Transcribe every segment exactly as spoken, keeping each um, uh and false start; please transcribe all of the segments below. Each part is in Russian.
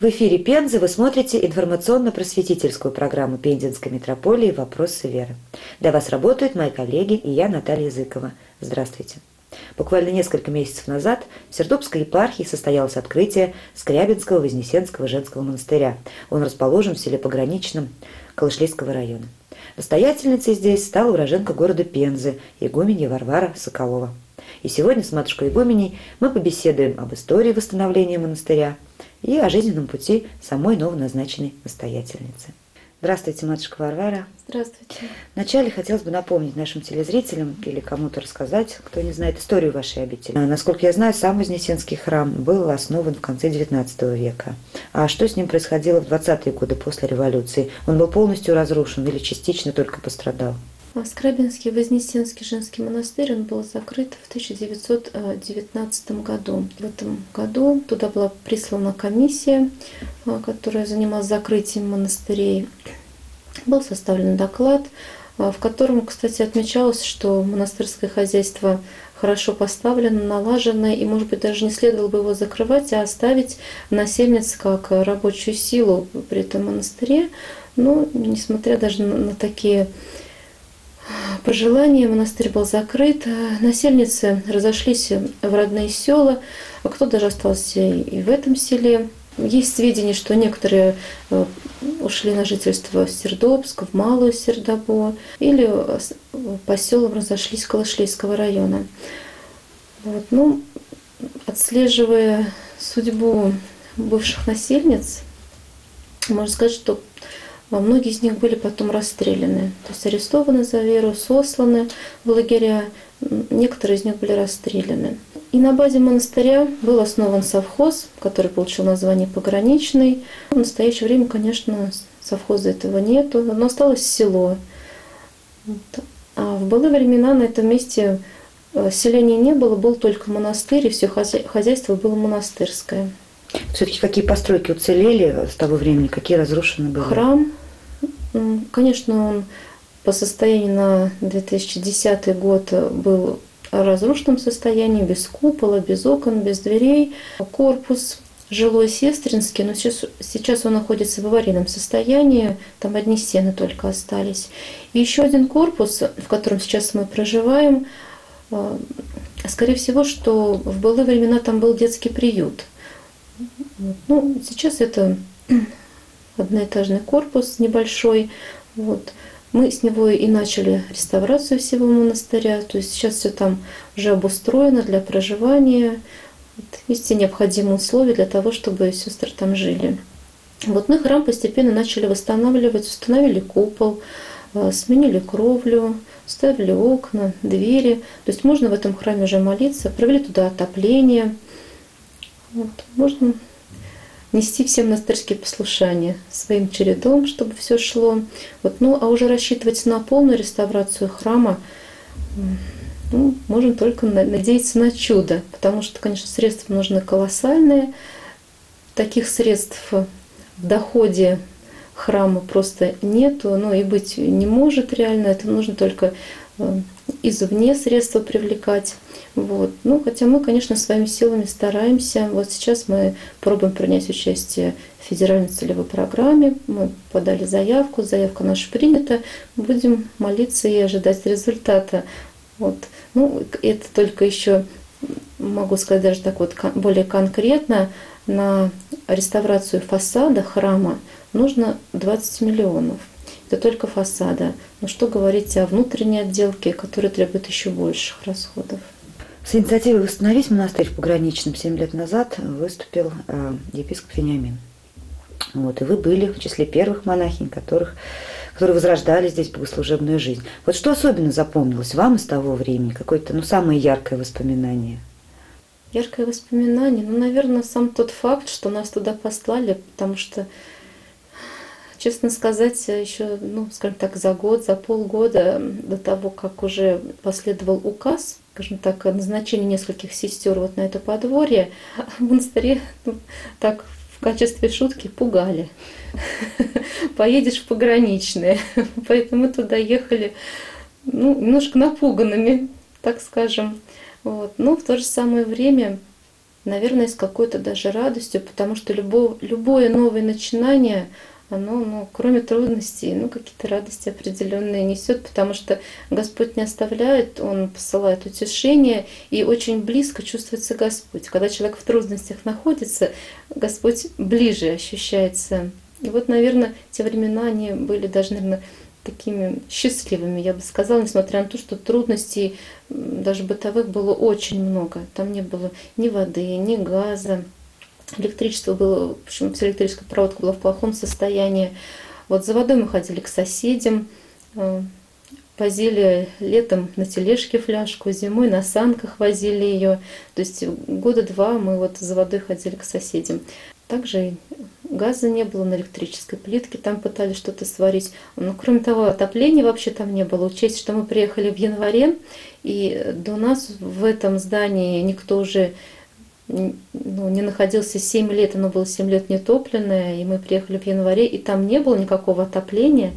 В эфире Пензы вы смотрите информационно-просветительскую программу Пензенской митрополии «Вопросы веры». Для вас работают мои коллеги и я, Наталья Языкова. Здравствуйте. Буквально несколько месяцев назад в Сердобской епархии состоялось открытие Скрябинского Вознесенского женского монастыря. Он расположен в селе Пограничном Калышлейского района. Настоятельницей здесь стала уроженка города Пензы, игуменья Варвара Соколова. И сегодня с матушкой игуменей мы побеседуем об истории восстановления монастыря и о жизненном пути самой новоназначенной настоятельницы. Здравствуйте, матушка Варвара. Здравствуйте. Вначале хотелось бы напомнить нашим телезрителям или кому-то рассказать, кто не знает историю вашей обители. Насколько я знаю, сам Вознесенский храм был основан в конце девятнадцатого века. А что с ним происходило в двадцатые годы после революции? Он был полностью разрушен или частично только пострадал? Скрябинский Вознесенский женский монастырь он был закрыт в тысяча девятьсот девятнадцатом году. В этом году туда была прислана комиссия, которая занималась закрытием монастырей. Был составлен доклад, в котором, кстати, отмечалось, что монастырское хозяйство хорошо поставлено, налажено, и, может быть, даже не следовало бы его закрывать, а оставить насельниц как рабочую силу при этом монастыре. Но, несмотря даже на такие пожелания, монастырь был закрыт, насельницы разошлись в родные села, а кто даже остался и в этом селе. Есть сведения, что некоторые ушли на жительство в Сердобск, в Малую Сердобу, или по селам разошлись Калышлейского района. Вот. Ну, отслеживая судьбу бывших насельниц, можно сказать, что многие из них были потом расстреляны, то есть арестованы за веру, сосланы в лагеря, некоторые из них были расстреляны. И на базе монастыря был основан совхоз, который получил название «Пограничный». В настоящее время, конечно, совхоза этого нету, но осталось село. А в былые времена на этом месте селения не было, был только монастырь, и все хозяйство было монастырское. Все-таки какие постройки уцелели с того времени, какие разрушены были? Храм, конечно, он по состоянию на две тысячи десятый год был в разрушенном состоянии, без купола, без окон, без дверей. Корпус жилой сестринский, но сейчас, сейчас он находится в аварийном состоянии, там одни стены только остались. И еще один корпус, в котором сейчас мы проживаем, скорее всего, что в былые времена там был детский приют. Ну, сейчас это одноэтажный корпус небольшой. Вот. Мы с него и начали реставрацию всего монастыря. То есть сейчас все там уже обустроено для проживания. Вот. Есть все необходимые условия для того, чтобы сестры там жили. Вот мы храм постепенно начали восстанавливать, установили купол, сменили кровлю, ставили окна, двери. То есть можно в этом храме уже молиться, провели туда отопление. Вот. Можно нести все монастырские послушания своим чередом, чтобы все шло. Вот. Ну, а уже рассчитывать на полную реставрацию храма, ну, можем только надеяться на чудо, потому что, конечно, средства нужны колоссальные. Таких средств в доходе храма просто нету, но и быть не может реально. Это нужно только извне средства привлекать. Вот. Ну, хотя мы, конечно, своими силами стараемся. Вот сейчас мы пробуем принять участие в федеральной целевой программе. Мы подали заявку, заявка наша принята. Будем молиться и ожидать результата. Вот. Ну, это только еще, могу сказать даже так вот более конкретно, на реставрацию фасада храма нужно двадцать миллионов. Это только фасада. Но что говорить о внутренней отделке, которая требует еще больших расходов. С инициативой «Восстановить монастырь в Пограничном» семь лет назад выступил э, епископ Вениамин. Вот, и вы были в числе первых монахинь, которых, которые возрождали здесь богослужебную жизнь. Вот что особенно запомнилось вам из того времени? Какое-то, ну, самое яркое воспоминание? Яркое воспоминание? Ну, наверное, сам тот факт, что нас туда послали, потому что, честно сказать, еще, ну, скажем так, за год, за полгода до того, как уже последовал указ, скажем так, о назначении нескольких сестер вот на это подворье, в монастыре, ну, так в качестве шутки пугали. Поедешь в Пограничное. Поэтому мы туда ехали, ну, немножко напуганными, так скажем. Вот. Но в то же самое время наверное, с какой-то даже радостью, потому что любое, любое новое начинание, оно, ну, кроме трудностей, ну, какие-то радости определенные несет, потому что Господь не оставляет, Он посылает утешение, и очень близко чувствуется Господь. Когда человек в трудностях находится, Господь ближе ощущается. И вот, наверное, те времена, они были даже, наверное, такими счастливыми, я бы сказала, несмотря на то, что трудностей даже бытовых было очень много. Там не было ни воды, ни газа. Электричество было, в общем, вся электрическая проводка была в плохом состоянии. Вот за водой мы ходили к соседям, возили летом на тележке фляжку, зимой на санках возили ее. То есть года два мы вот за водой ходили к соседям. Также газа не было на электрической плитке, там пытались что-то сварить. Но кроме того, отопления вообще там не было. Учесть, что мы приехали в январе, и до нас в этом здании никто уже ну, не находился семь лет, оно было семь лет нетопленное, и мы приехали в январе, и там не было никакого отопления.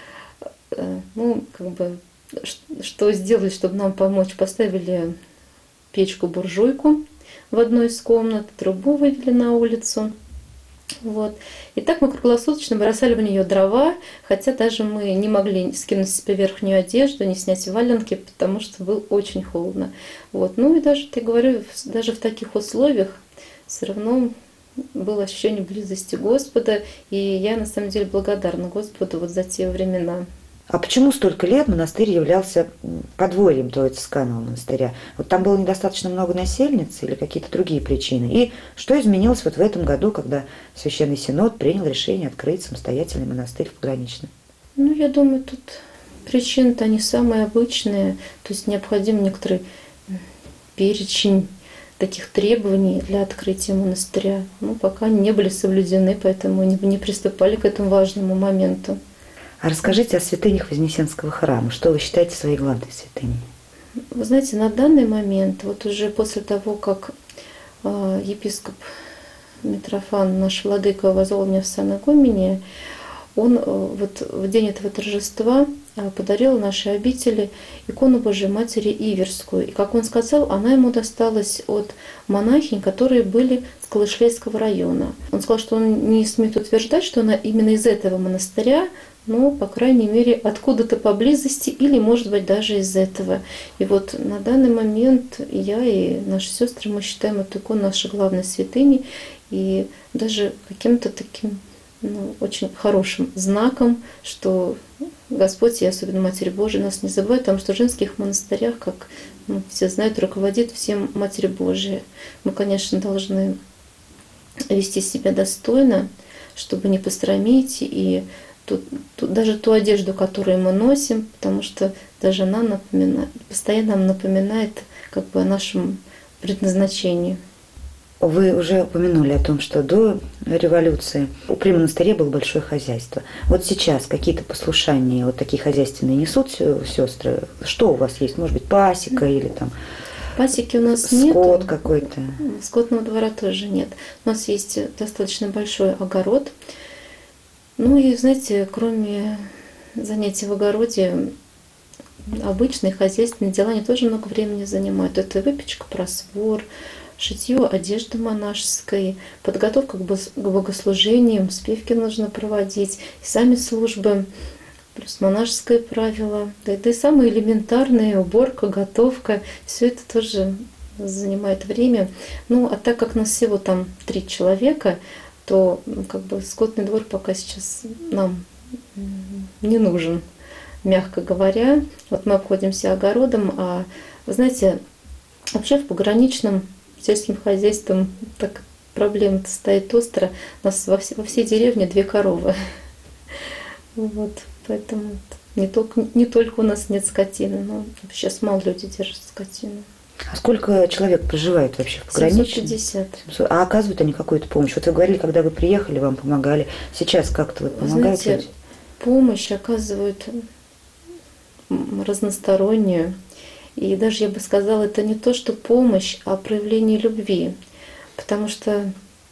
Ну, как бы, что сделали, чтобы нам помочь? Поставили печку-буржуйку в одной из комнат, трубу вывели на улицу. Вот. И так мы круглосуточно бросали в нее дрова, хотя даже мы не могли скинуть с себя верхнюю одежду, не снять валенки, потому что было очень холодно. Вот. Ну и даже, я говорю, даже в таких условиях все равно было ощущение близости Господа, и я на самом деле благодарна Господу вот за те времена. А почему столько лет монастырь являлся подворьем Троице-Скального монастыря? Вот там было недостаточно много насельниц или какие-то другие причины? И что изменилось вот в этом году, когда Священный Синод принял решение открыть самостоятельный монастырь в Пограничном? Ну, я думаю, тут причины-то они самые обычные. То есть необходим некоторый перечень таких требований для открытия монастыря. Ну, пока они не были соблюдены, поэтому не, не приступали к этому важному моменту. А расскажите о святынях Вознесенского храма. Что вы считаете своей главной святыней? Вы знаете, на данный момент, вот уже после того, как э, епископ Митрофан, наш владыка, возвал меня в сан игумене, он э, вот в день этого торжества э, подарил нашей обители икону Божией Матери Иверскую. И, как он сказал, она ему досталась от монахинь, которые были с Калышлейского района. Он сказал, что он не смеет утверждать, что она именно из этого монастыря, но, по крайней мере, откуда-то поблизости или, может быть, даже из этого. И вот на данный момент я и наши сестры, мы считаем эту икону нашей главной святыней и даже каким-то таким ну, очень хорошим знаком, что Господь, и особенно Матерь Божия, нас не забывает, потому что в женских монастырях, как ну, все знают, руководит всем Матерь Божия. Мы, конечно, должны вести себя достойно, чтобы не посрамить и Ту, ту, даже ту одежду, которую мы носим, потому что даже она напоминает, постоянно нам напоминает как бы о нашем предназначении. Вы уже упомянули о том, что до революции при монастыре было большое хозяйство. Вот сейчас какие-то послушания вот такие хозяйственные несут сестры? Что у вас есть? Может быть, пасека или там пасеки у нас нет. Скот какой-то? Скотного двора тоже нет. У нас есть достаточно большой огород. Ну и, знаете, кроме занятий в огороде, обычные хозяйственные дела, они тоже много времени занимают. Это выпечка, просвор, шитье одежды монашеской, подготовка к богослужениям, спевки нужно проводить, и сами службы, плюс монашеское правило, да, да и самые элементарные, уборка, готовка, все это тоже занимает время. Ну, а так как нас всего там три человека, то как бы скотный двор пока сейчас нам не нужен, мягко говоря. Вот мы обходимся огородом, а вы знаете, вообще в Пограничном сельским хозяйством так проблема-то стоит остро. У нас во всей, во всей деревне две коровы. Вот, поэтому не только, не только у нас нет скотины, но сейчас мало люди держат скотину. А сколько человек проживает вообще в Пограничном? семьсот пятьдесят. А оказывают они какую-то помощь? Вот вы говорили, когда вы приехали, вам помогали. Сейчас как-то вы помогаете? Знаете, помощь оказывают разностороннюю. И даже, я бы сказала, это не то, что помощь, а проявление любви. Потому что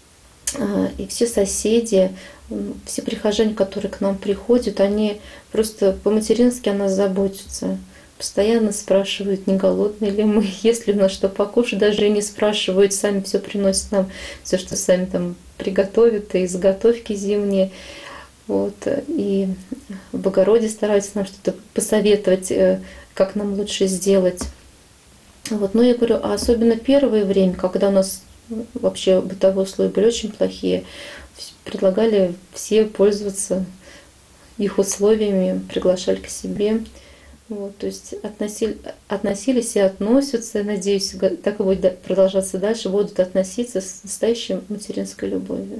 и все соседи, все прихожане, которые к нам приходят, они просто по-матерински о нас заботятся. постоянно спрашивают, не голодные ли мы, есть ли у нас что покушать, даже и не спрашивают, сами все приносят нам, все, что сами там приготовят, и заготовки зимние. Вот. И в огороде стараются нам что-то посоветовать, как нам лучше сделать. Вот. Но я говорю, а особенно первое время, когда у нас вообще бытовые условия были очень плохие, предлагали все пользоваться их условиями, приглашали к себе. Вот, то есть относили, относились и относятся, надеюсь, так и будет продолжаться дальше, будут относиться с настоящей материнской любовью.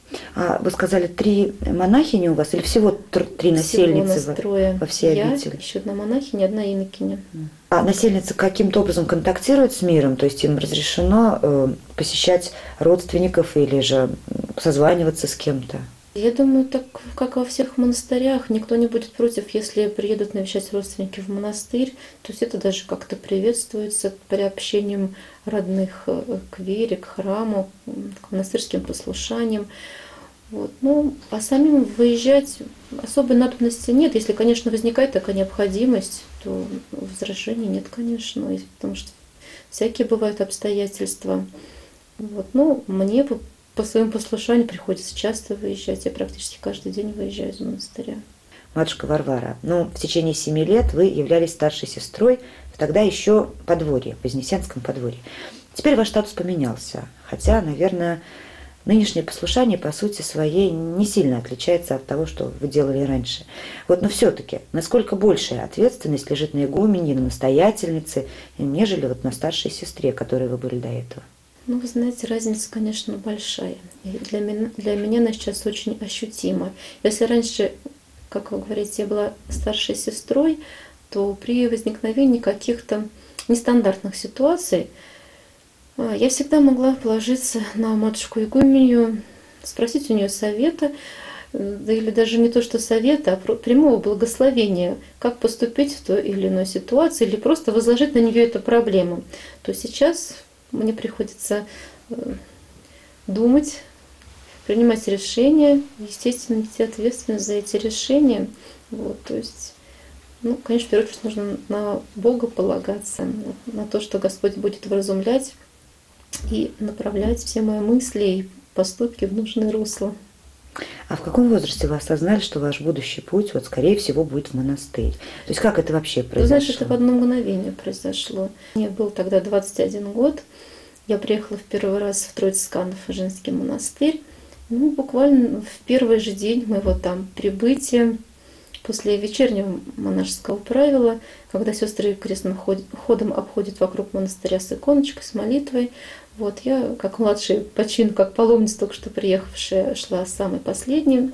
А вы сказали, три монахини у вас или всего три насельницы всего нас трое. во всей Я, обители? еще одна монахиня, одна инокиня. А насельницы каким-то образом контактируют с миром? То есть им разрешено э, посещать родственников или же созваниваться с кем-то? Я думаю, так как во всех монастырях, никто не будет против, если приедут навещать родственники в монастырь. То есть это даже как-то приветствуется приобщением родных к вере, к храму, к монастырским послушаниям. Вот. Ну, а самим выезжать особой надобности нет. Если, конечно, возникает такая необходимость, то возражений нет, конечно, потому что всякие бывают обстоятельства. Вот. Ну, мне бы по своему послушанию приходится часто выезжать. Я практически каждый день выезжаю из монастыря. Матушка Варвара, ну, в течение семи лет вы являлись старшей сестрой в тогда еще подворье, в Вознесенском подворье. Теперь ваш статус поменялся, хотя, наверное, нынешнее послушание по сути своей не сильно отличается от того, что вы делали раньше. Вот, но все-таки, насколько большая ответственность лежит на игумене, на настоятельнице, нежели вот на старшей сестре, которой вы были до этого? Ну, вы знаете, разница, конечно, большая. И для меня, для меня она сейчас очень ощутима. Если раньше, как вы говорите, я была старшей сестрой, то при возникновении каких-то нестандартных ситуаций я всегда могла положиться на матушку игуменью, спросить у нее совета, да или даже не то, что совета, а прямого благословения, как поступить в той или иной ситуации, или просто возложить на нее эту проблему. То сейчас мне приходится думать, принимать решения, естественно, нести ответственность за эти решения. Вот, то есть, ну, конечно, в первую очередь нужно на Бога полагаться, на, на то, что Господь будет вразумлять и направлять все мои мысли и поступки в нужное русло. А в каком возрасте вы осознали, что ваш будущий путь, вот, скорее всего, будет в монастырь? То есть как это вообще произошло? Знаешь, это в одно мгновение произошло. Мне был тогда двадцать один год. Я приехала в первый раз в Троице-Канов женский монастырь. Ну, буквально в первый же день моего там прибытия, после вечернего монашеского правила, когда сестры крестным ходом обходят вокруг монастыря с иконочкой, с молитвой, вот я, как младший по чину, как паломница, только что приехавшая, шла самой последней.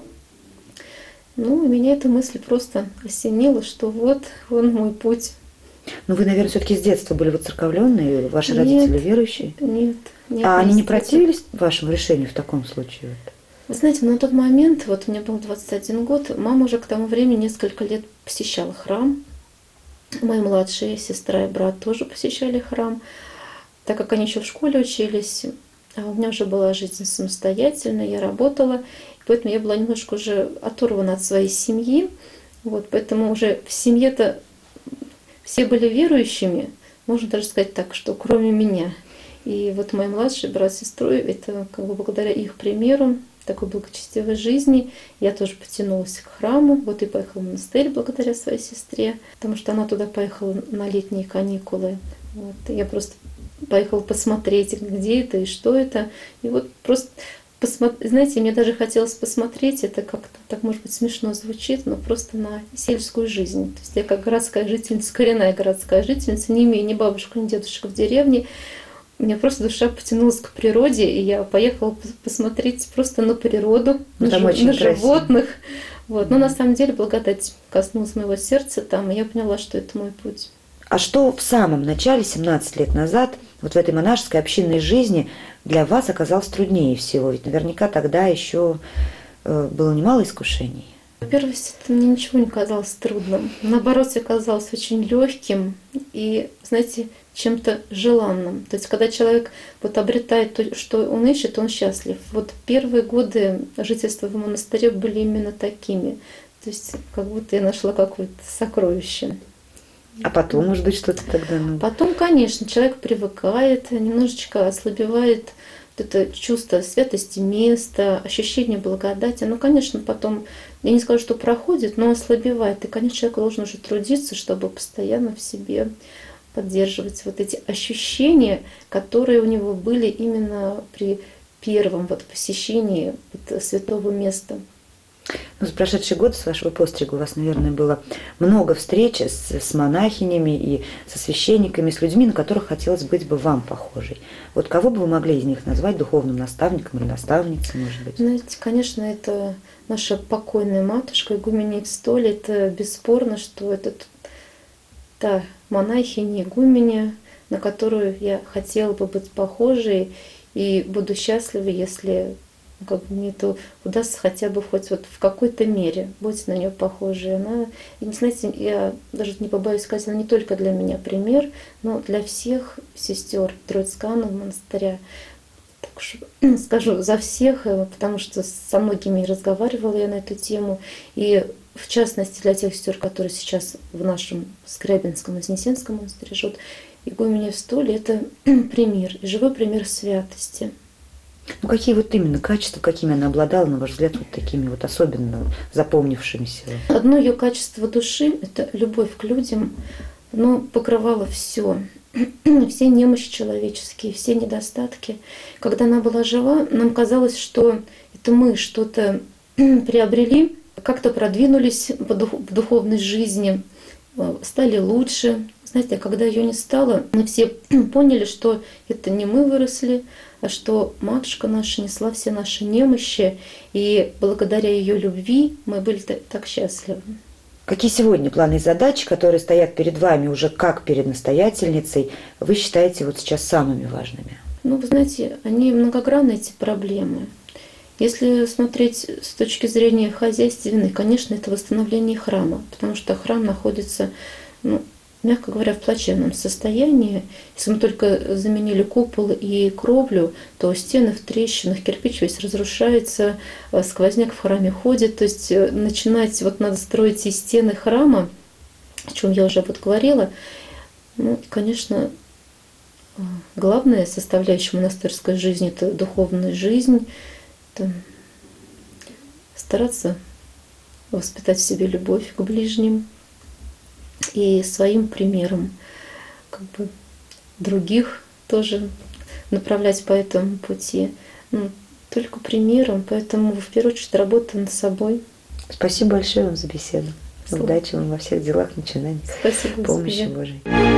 Ну, и меня эта мысль просто осенила, что вот он мой путь. Ну, вы, наверное, все-таки с детства были воцерковленные, ваши Нет, родители верующие? Нет. нет а они не детства. противились вашему решению в таком случае? Вы знаете, на тот момент, вот мне был двадцать один год, мама уже к тому времени несколько лет посещала храм. Мои младшие сестра и брат тоже посещали храм. Так как они еще в школе учились, а у меня уже была жизнь самостоятельная, я работала, поэтому я была немножко уже оторвана от своей семьи. Вот, поэтому уже в семье-то все были верующими, можно даже сказать так, что кроме меня. И вот мой младший брат с сестрой, это как бы благодаря их примеру, такой благочестивой жизни, я тоже потянулась к храму, вот и поехала в монастырь благодаря своей сестре, потому что она туда поехала на летние каникулы. Вот, я просто поехала посмотреть, где это и что это. И вот просто, посмотри, знаете, мне даже хотелось посмотреть, это как-то так, может быть, смешно звучит, но просто на сельскую жизнь. То есть я как городская жительница, коренная городская жительница, не имея ни бабушек, ни дедушек в деревне, у меня просто душа потянулась к природе, и я поехала посмотреть просто на природу, ну, на, жи- на животных. Вот. Но Mm-hmm. на самом деле благодать коснулась моего сердца там, и я поняла, что это мой путь. А что в самом начале, семнадцать лет назад, вот в этой монашеской общинной жизни для вас оказалось труднее всего? Ведь наверняка тогда еще э, было немало искушений. В первости это мне ничего не казалось трудным. Наоборот, все казалось очень легким и, знаете, чем-то желанным. То есть, когда человек вот обретает то, что он ищет, он счастлив. Вот первые годы жительства в монастыре были именно такими. То есть, как будто я нашла какое-то сокровище. А потом, может быть, что-то тогда... Ну... Потом, конечно, человек привыкает, немножечко ослабевает вот это чувство святости места, ощущение благодати. Ну, конечно, потом, я не скажу, что проходит, но ослабевает. И, конечно, человек должен уже трудиться, чтобы постоянно в себе поддерживать вот эти ощущения, которые у него были именно при первом вот посещении вот святого места. Ну, за прошедший год с вашего пострига у вас, наверное, было много встреч с, с монахинями и со священниками, с людьми, на которых хотелось быть бы вам похожей. Вот кого бы вы могли из них назвать духовным наставником или наставницей, может быть? Знаете, конечно, это наша покойная матушка, игуменя Евстолия. Это бесспорно, что это та монахиня, игуменя, на которую я хотела бы быть похожей, и буду счастлива, если как бы мне это удастся хотя бы хоть вот в какой-то мере быть на нее похожей. Она, и, знаете, я даже не побоюсь сказать, она не только для меня пример, но для всех сестер Троицкого монастыря. Так что скажу за всех, потому что со многими разговаривала я на эту тему. И в частности для тех сестер, которые сейчас в нашем Скрябинском, Вознесенском монастыре живут, игуменя Евстолия — это пример, живой пример святости. Ну, какие вот именно качества, какими она обладала, на ваш взгляд, вот такими вот особенно запомнившимися? Одно ее качество души — это любовь к людям, оно покрывало все, все немощи человеческие, все недостатки. Когда она была жива, нам казалось, что это мы что-то приобрели, как-то продвинулись в духовной жизни, стали лучше. Знаете, а когда ее не стало, мы все поняли, что это не мы выросли, а что матушка наша несла все наши немощи, и благодаря ее любви мы были так счастливы. Какие сегодня планы и задачи, которые стоят перед вами уже как перед настоятельницей, вы считаете вот сейчас самыми важными? Ну, вы знаете, они многогранны, эти проблемы. Если смотреть с точки зрения хозяйственной, конечно, это восстановление храма, потому что храм находится, ну, мягко говоря, в плачевном состоянии. Если мы только заменили купол и кровлю, то стены в трещинах, кирпич весь разрушается, сквозняк в храме ходит. То есть начинать, вот надо строить и стены храма, о чем я уже вот говорила. Ну, конечно, главная составляющая монастырской жизни — это духовная жизнь. Это стараться воспитать в себе любовь к ближним, и своим примером как бы других тоже направлять по этому пути. Ну, только примером, поэтому в первую очередь работа над собой. Спасибо большое вам за беседу. Слава. Удачи вам во всех делах, начинаниях. Спасибо. Помощи Божией.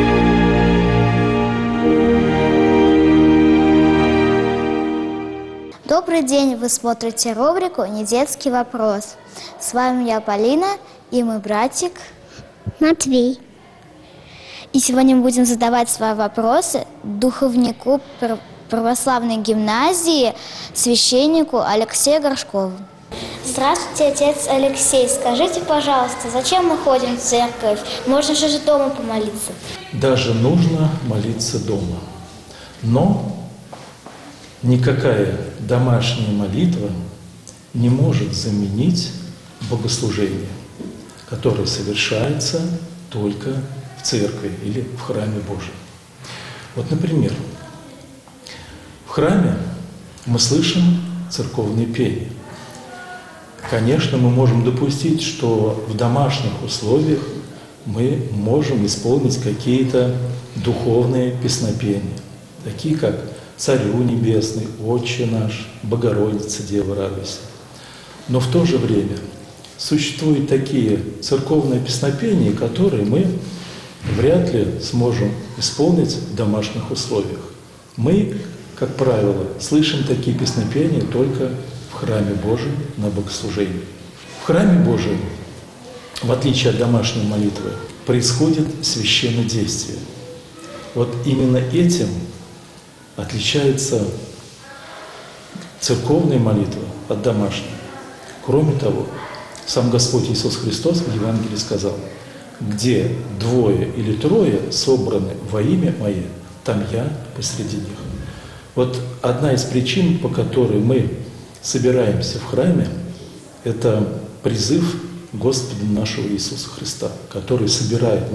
Добрый день, вы смотрите рубрику «Недетский вопрос». С вами я, Полина, и мой братик Матвей. И сегодня мы будем задавать свои вопросы духовнику православной гимназии, священнику Алексею Горшкову. Здравствуйте, отец Алексей. Скажите, пожалуйста, зачем мы ходим в церковь? Можно же дома помолиться. Даже нужно молиться дома. Но никакая домашняя молитва не может заменить богослужение, которое совершается только в церкви или в храме Божьем. Вот, например, в храме мы слышим церковное пение. Конечно, мы можем допустить, что в домашних условиях мы можем исполнить какие-то духовные песнопения, такие как «Царю небесный», «Отче наш», «Богородица, Дева, радуйся». Но в то же время существуют такие церковные песнопения, которые мы вряд ли сможем исполнить в домашних условиях. Мы, как правило, слышим такие песнопения только в храме Божьем на богослужении. В храме Божьем, в отличие от домашней молитвы, происходит священное действие. Вот именно этим отличается церковная молитва от домашней. Кроме того, сам Господь Иисус Христос в Евангелии сказал: «Где двое или трое собраны во имя Мое, там Я посреди них». Вот одна из причин, по которой мы собираемся в храме, это призыв Господа нашего Иисуса Христа, который собирает нас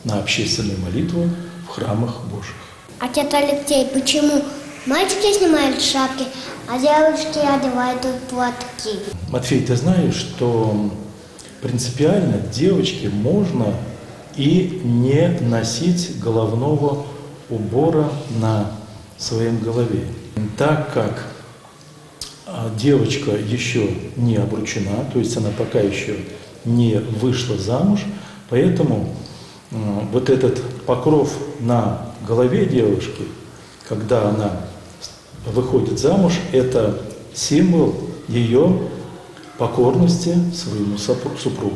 на общественную молитву в храмах Божьих. Отец Алексей, почему мальчики снимают шапки, а девушки одевают платки? Матфей, ты знаешь, что принципиально девочке можно и не носить головного убора на своем голове, так как девочка еще не обручена, то есть она пока еще не вышла замуж, поэтому вот этот покров на голове девушки, когда она выходит замуж, это символ ее покорности своему супругу.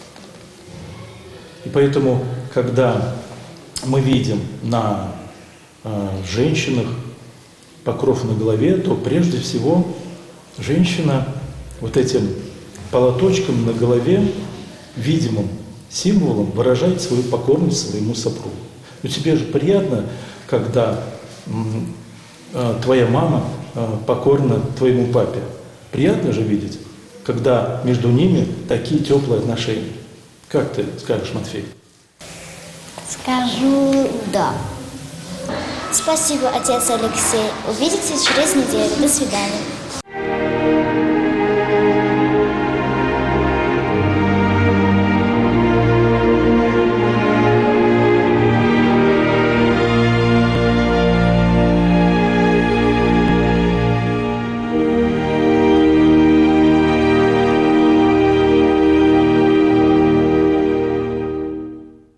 И поэтому, когда мы видим на э, женщинах покров на голове, то прежде всего женщина вот этим полоточком на голове, видимым символом, выражает свою покорность своему супругу. Но тебе же приятно, когда э, твоя мама э, покорна твоему папе. Приятно же видеть, когда между ними такие теплые отношения. Как ты скажешь, Матфей? Скажу «да». Спасибо, отец Алексей. Увидимся через неделю. До свидания.